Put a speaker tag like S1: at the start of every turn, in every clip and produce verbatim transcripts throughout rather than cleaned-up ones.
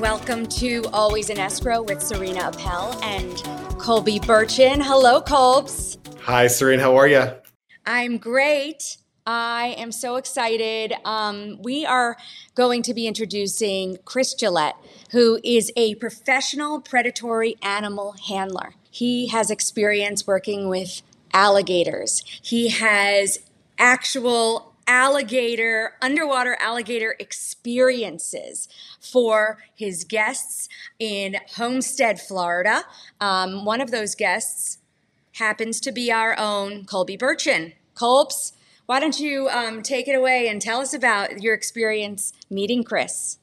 S1: welcome to Always in Escrow with Serena Appel and Colby Burchin. Hello, Colbs.
S2: Hi, Serena. How are you?
S1: I'm great. I am so excited. Um, we are going to be introducing Chris Gillette, who is a professional predatory animal handler. He has experience working with alligators. He has actual alligator, underwater alligator experiences for his guests in Homestead, Florida. Um, one of those guests happens to be our own Colby Burchin. Colbs, why don't you um, take it away and tell us about your experience meeting Chris?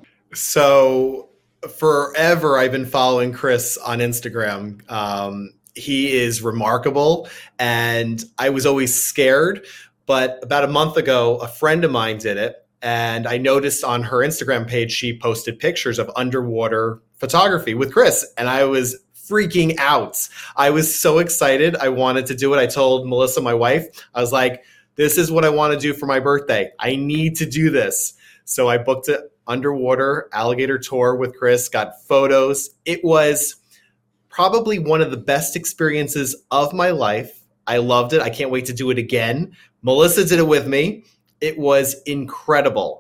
S2: So forever I've been following Chris on Instagram. Um, he is remarkable, and I was always scared. But about a month ago, a friend of mine did it, and I noticed on her Instagram page, she posted pictures of underwater photography with Chris, and I was freaking out. I was so excited. I wanted to do it. I told Melissa, my wife, I was like, this is what I want to do for my birthday. I need to do this. So I booked an underwater alligator tour with Chris, got photos. It was probably one of the best experiences of my life. I loved it. I can't wait to do it again. Melissa did it with me. It was incredible.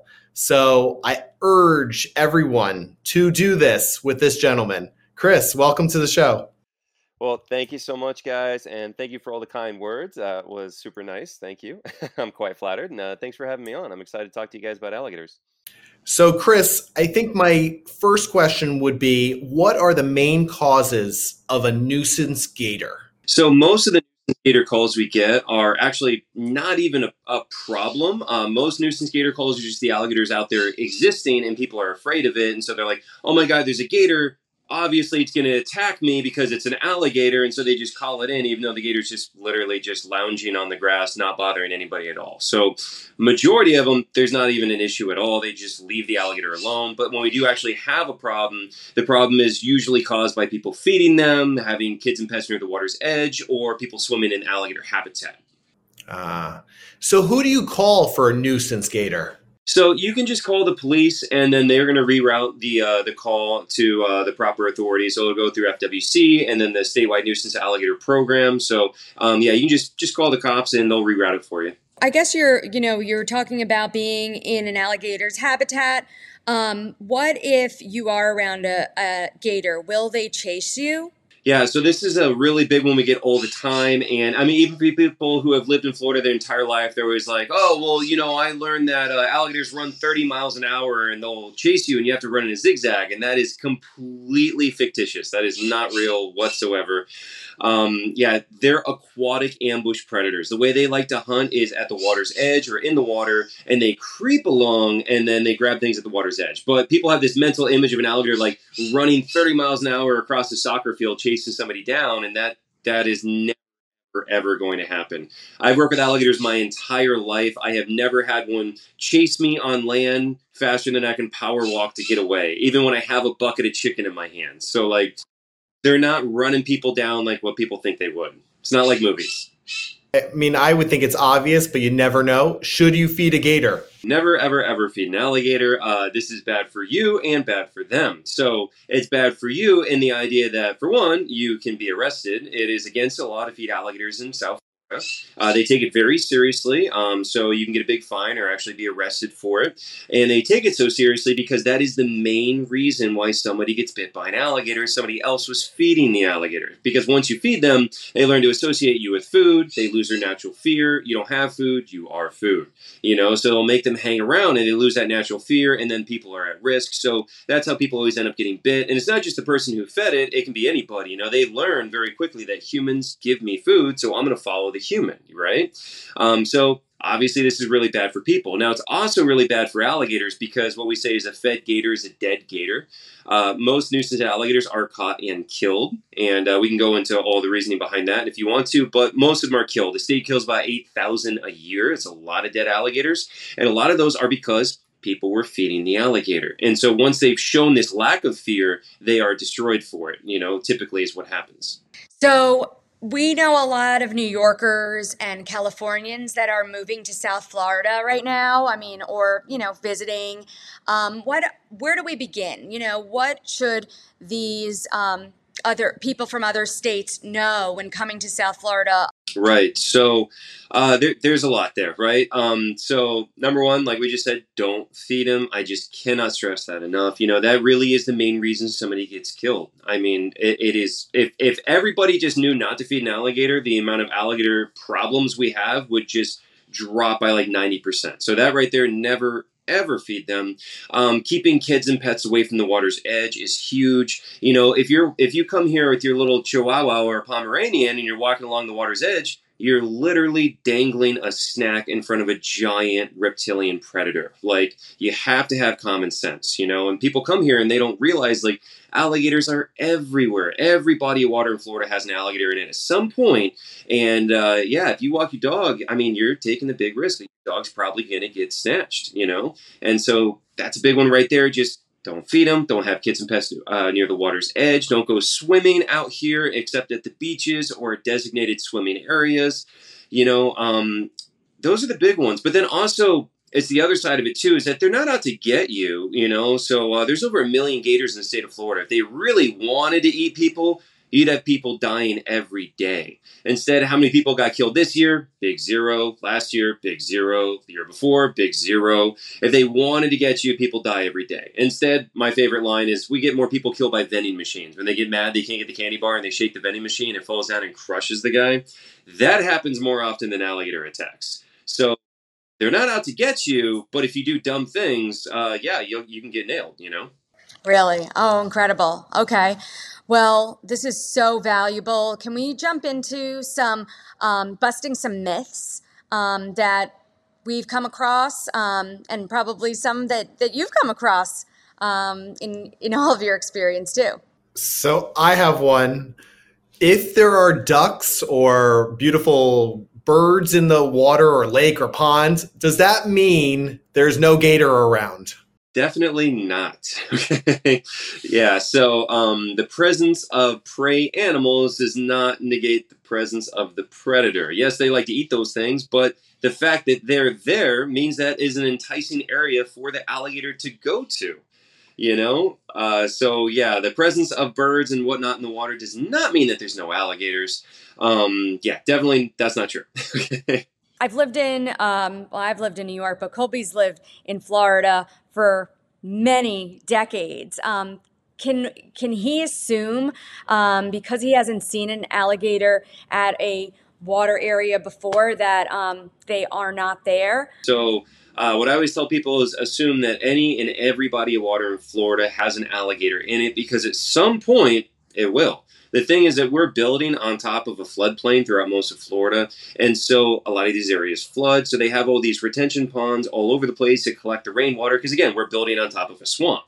S2: So I urge everyone to do this with this gentleman. Chris, welcome to the show.
S3: Well, thank you so much, guys, and thank you for all the kind words. Uh, it was super nice. Thank you. I'm quite flattered, and uh, thanks for having me on. I'm excited to talk to you guys about alligators.
S2: So, Chris, I think my first question would be, what are the main causes of a nuisance gator?
S3: So most of the nuisance gator calls we get are actually not even a, a problem. Uh, most nuisance gator calls are just the alligators out there existing, and people are afraid of it. And so they're like, oh my God, there's a gator. Obviously, it's going to attack me because it's an alligator, and so they just call it in, even though the gator's just literally just lounging on the grass, not bothering anybody at all. So majority of them, there's not even an issue at all. They just leave the alligator alone. But when we do actually have a problem, the problem is usually caused by people feeding them, having kids and pets near the water's edge, or people swimming in alligator habitat.
S2: Ah, uh, so who do you call for a nuisance gator?
S3: So you can just call the police, and then they're going to reroute the uh, the call to uh, the proper authorities. So it'll go through F W C and then the statewide nuisance alligator program. So um, yeah, you can just just call the cops, and they'll reroute it for you.
S1: I guess you're you know you're talking about being in an alligator's habitat. Um, what if you are around a, a gator? Will they chase you?
S3: Yeah, so this is a really big one we get all the time. And I mean, even for people who have lived in Florida their entire life, they're always like, oh, well, you know, I learned that uh, alligators run thirty miles an hour and they'll chase you and you have to run in a zigzag. And that is completely fictitious. That is not real whatsoever. Um, yeah, they're aquatic ambush predators. The way they like to hunt is at the water's edge or in the water, and they creep along and then they grab things at the water's edge. But people have this mental image of an alligator like running thirty miles an hour across a soccer field chasing somebody down, and that that is never ever going to happen. I've worked with alligators my entire life. I have never had one chase me on land faster than I can power walk to get away, even when I have a bucket of chicken in my hands. So like, they're not running people down like what people think they would. It's not like movies.
S2: I mean, I would think it's obvious, but you never know. Should you feed a gator?
S3: Never, ever, ever feed an alligator. Uh, this is bad for you and bad for them. So it's bad for you in the idea that, for one, you can be arrested. It is against the law to feed alligators in South Florida. Uh, they take it very seriously, um, so you can get a big fine or actually be arrested for it. And they take it so seriously because that is the main reason why somebody gets bit by an alligator. Somebody else was feeding the alligator. Because once you feed them, they learn to associate you with food. They lose their natural fear. You don't have food, you are food. You know, so it'll make them hang around and they lose that natural fear, and then people are at risk. So that's how people always end up getting bit. And it's not just the person who fed it, it can be anybody. You know, they learn very quickly that humans give me food, so I'm going to follow the human, right? Um, so obviously this is really bad for people. Now, it's also really bad for alligators because what we say is a fed gator is a dead gator. Uh, most nuisance alligators are caught and killed, and uh, we can go into all the reasoning behind that if you want to, but most of them are killed. The state kills about eight thousand a year. It's a lot of dead alligators, and a lot of those are because people were feeding the alligator. And so once they've shown this lack of fear, they are destroyed for it, you know, typically is what happens.
S1: So We know a lot of New Yorkers and Californians that are moving to South Florida right now. I mean, or, you know, visiting. Um, what, where do we begin? You know, what should these um, other people from other states know when coming to South Florida?
S3: Right. So uh, there, there's a lot there, right? Um, so number one, like we just said, don't feed them. I just cannot stress that enough. You know, that really is the main reason somebody gets killed. I mean, it, it is, if, if everybody just knew not to feed an alligator, the amount of alligator problems we have would just drop by like ninety percent. So that right there, never ever feed them. Um, keeping kids and pets away from the water's edge is huge. You know, if you're if you come here with your little Chihuahua or Pomeranian and you're walking along the water's edge, you're literally dangling a snack in front of a giant reptilian predator. Like, you have to have common sense, you know, and people come here and they don't realize, like, alligators are everywhere. Every body of water in Florida has an alligator in it at some point. And uh, yeah, if you walk your dog, I mean, you're taking the big risk. Your dog's probably going to get snatched, you know? And so that's a big one right there. Just don't feed them. Don't have kids and pets uh, near the water's edge. Don't go swimming out here except at the beaches or designated swimming areas. You know, um, those are the big ones. But then also, it's the other side of it too, is that they're not out to get you, you know? So uh, there's over a million gators in the state of Florida. If they really wanted to eat people, you'd have people dying every day. Instead, how many people got killed this year? Big zero. Last year, big zero. The year before, big zero. If they wanted to get you, people die every day. Instead, my favorite line is, we get more people killed by vending machines. When they get mad, they can't get the candy bar and they shake the vending machine, it falls down and crushes the guy. That happens more often than alligator attacks. So they're not out to get you, but if you do dumb things, uh, yeah, you you can get nailed, you know?
S1: Really? Oh, incredible. Okay. Well, this is so valuable. Can we jump into some um, busting some myths um, that we've come across, um, and probably some that, that you've come across um, in, in all of your experience too?
S2: So I have one. If there are ducks or beautiful birds in the water or lake or pond, does that mean there's no gator around?
S3: Definitely not. Okay. Yeah. So um, the presence of prey animals does not negate the presence of the predator. Yes, they like to eat those things, but the fact that they're there means that is an enticing area for the alligator to go to. You know, uh, so yeah, the presence of birds and whatnot in the water does not mean that there's no alligators. Um, yeah, definitely, that's not true.
S1: I've lived in, um, well, I've lived in New York, but Colby's lived in Florida for many decades. Um, can can he assume, um, because he hasn't seen an alligator at a water area before, that um, they are not there?
S3: So uh, what I always tell people is assume that any and every body of water in Florida has an alligator in it, because at some point it will. The thing is that we're building on top of a floodplain throughout most of Florida, and so a lot of these areas flood, so they have all these retention ponds all over the place to collect the rainwater, because again, we're building on top of a swamp.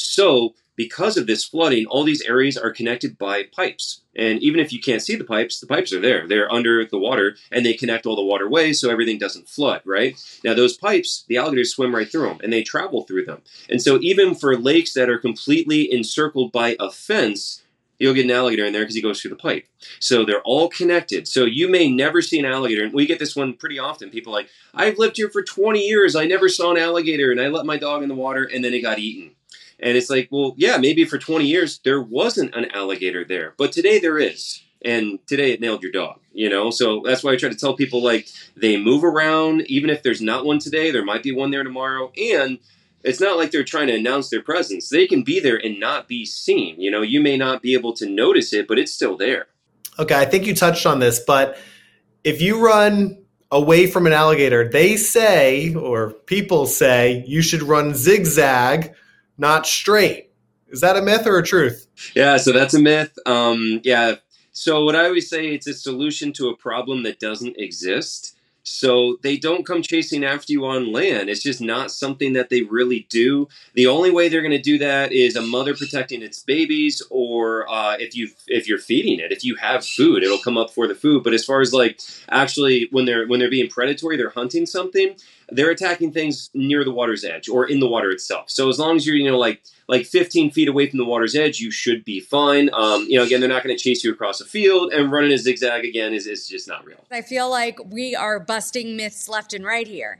S3: So because of this flooding, all these areas are connected by pipes. And even if you can't see the pipes, the pipes are there. They're under the water, and they connect all the waterways so everything doesn't flood, right? Now, those pipes, the alligators swim right through them, and they travel through them. And so even for lakes that are completely encircled by a fence, you'll get an alligator in there because he goes through the pipe. So they're all connected. So you may never see an alligator. And we get this one pretty often. People are like, I've lived here for twenty years. I never saw an alligator, and I let my dog in the water, and then it got eaten. And it's like, well, yeah, maybe for twenty years there wasn't an alligator there, but today there is. And today it nailed your dog, you know? So that's why I try to tell people, like, they move around. Even if there's not one today, there might be one there tomorrow. And it's not like they're trying to announce their presence. They can be there and not be seen. You know, you may not be able to notice it, but it's still there.
S2: Okay, I think you touched on this, but if you run away from an alligator, they say, or people say, you should run zigzag, not straight. Is that a myth or a truth?
S3: Yeah, so that's a myth. Um, yeah, so what I always say, it's a solution to a problem that doesn't exist. So they don't come chasing after you on land. It's just not something that they really do. The only way they're going to do that is a mother protecting its babies, or uh, if you if you're feeding it. If you have food, it'll come up for the food. But as far as like actually when they're when they're being predatory, they're hunting something. They're attacking things near the water's edge or in the water itself. So as long as you're, you know, like like fifteen feet away from the water's edge, you should be fine. Um, you know, again, they're not going to chase you across a field, and running a zigzag again is, is just not real.
S1: I feel like we are busting myths left and right here.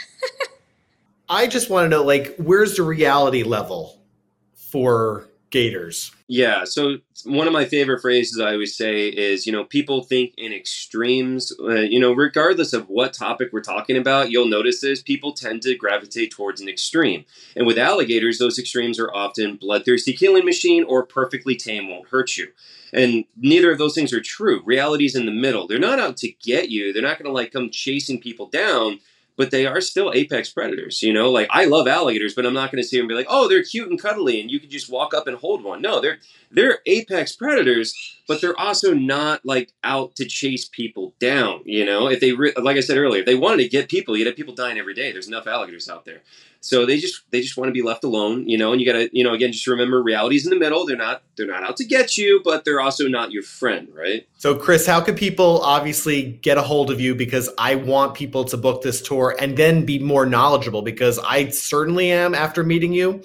S2: I just want to know, like, where's the reality level for gators?
S3: Yeah, so one of my favorite phrases I always say is, you know, people think in extremes. Uh, you know, regardless of what topic we're talking about, you'll notice this, people tend to gravitate towards an extreme. And with alligators, those extremes are often bloodthirsty killing machine or perfectly tame, won't hurt you. And neither of those things are true. Reality's in the middle. They're not out to get you. They're not going to like come chasing people down. But they are still apex predators, you know? Like, I love alligators, but I'm not going to sit here and be like, oh, they're cute and cuddly, and you can just walk up and hold one. No, they're they're apex predators, but they're also not, like, out to chase people down, you know? If they, re- like I said earlier, if they wanted to get people, you'd have people dying every day. There's enough alligators out there. So they just they just want to be left alone, you know? And you got to, you know, again, just remember reality's in the middle. They're not they're not out to get you, but they're also not your friend, right?
S2: So, Chris, how can people obviously get a hold of you? Because I want people to book this tour and then be more knowledgeable, because I certainly am after meeting you.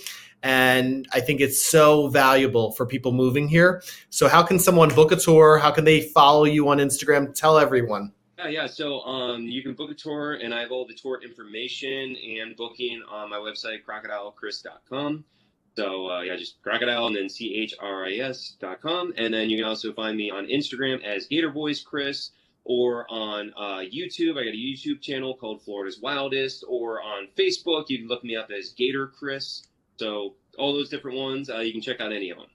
S2: And I think it's so valuable for people moving here. So how can someone book a tour? How can they follow you on Instagram? Tell everyone.
S3: Yeah, yeah. So um, you can book a tour, and I have all the tour information and booking on my website, crocodile chris dot com. So uh, yeah, just crocodile and then C H R I S dot com. And then you can also find me on Instagram as Gator Boys Chris, or on uh, YouTube. I got a YouTube channel called Florida's Wildest, or on Facebook, you can look me up as Gator Chris. So all those different ones, uh, you can check out any of them.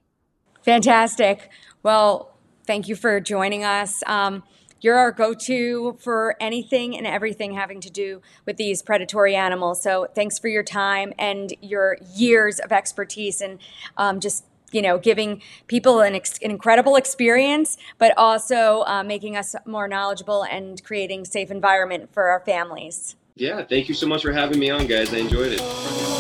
S1: Fantastic. Well, thank you for joining us. Um, You're our go-to for anything and everything having to do with these predatory animals. So thanks for your time and your years of expertise, and um, just, you know, giving people an, ex- an incredible experience, but also uh, making us more knowledgeable and creating a safe environment for our families.
S3: Yeah, thank you so much for having me on, guys. I enjoyed it.